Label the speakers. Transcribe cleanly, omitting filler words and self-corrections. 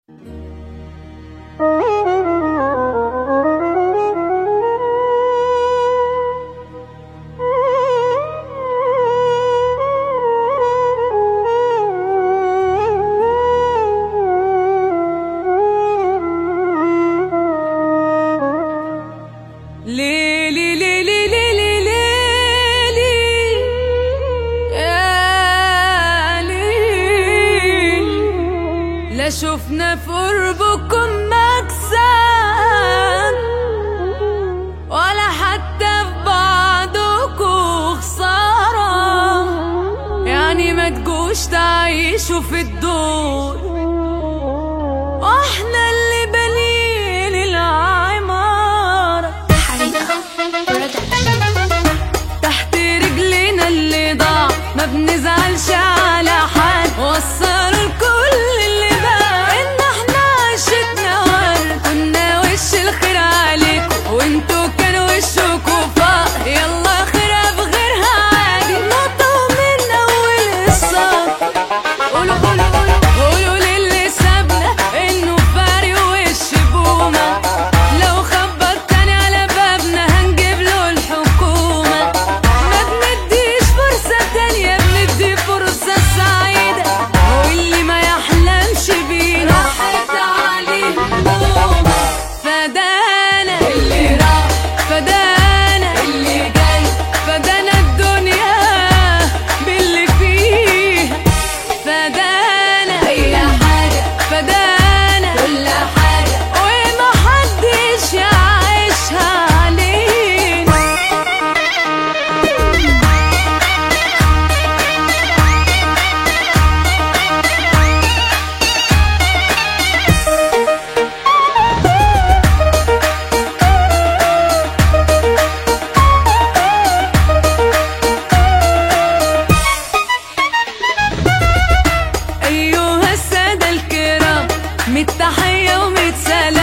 Speaker 1: ليلي ليلي ليلي ليلي يا ليل، لا شفنا في قربكم مكسب ولا حتى في بعضكم خسارة، يعني ما تجوش تعيشوا في الدور واحنا اللي بنين العمارة. تحت رجلنا اللي ضاع ما بنزعلش على حد، وصل كل اللي بقى ان احنا عشتنا ورد، كنا وش الخير عليكم وانتوا كانوا وشكوا فقر، يلا خيرها بغيرها عادي نقطة من اول السطر. قولوا قولوا قولوا قولوا للي سابنا انه فاري وش بومة، لو خبط تاني على بابنا هنجيب له الحكومة، ما بنديش فرصة تانية بندي فرصة سعيدة، واللي ما يحلمش بينا راحت عليه نومة. فدانا اللي راح، فدانا اللي جاي، فدانا الدنيا باللي فيها، فدانا اي حاجة، فدانا كل حاجة ومحدش يعيشها علينا. أيها السادة الكرام، ميت تحية وميت سلام.